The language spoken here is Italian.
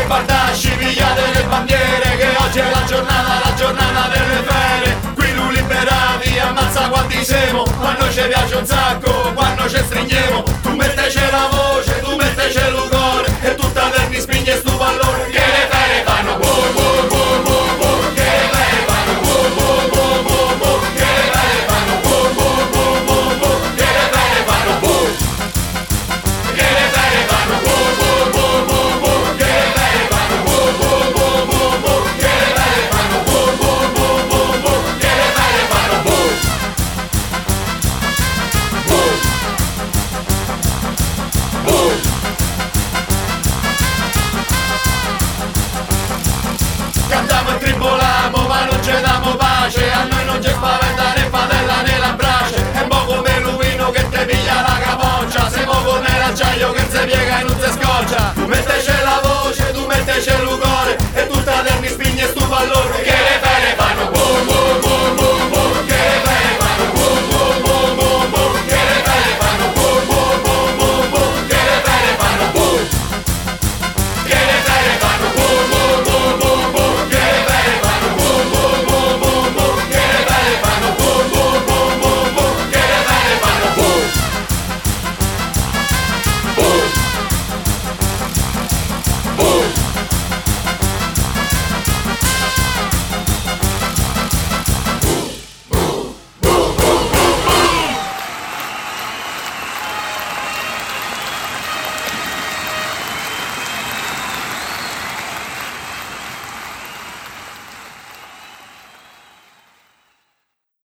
Bardasci, pigliate le bandiere, che oggi è la giornata delle ferie. Qui lu liberati, ammazza quanti siamo, ma noi ci piace un sacco, quando ci stringiamo. Tu mettece la voce, tu mettece il cuore, e tutta vermi spinge stu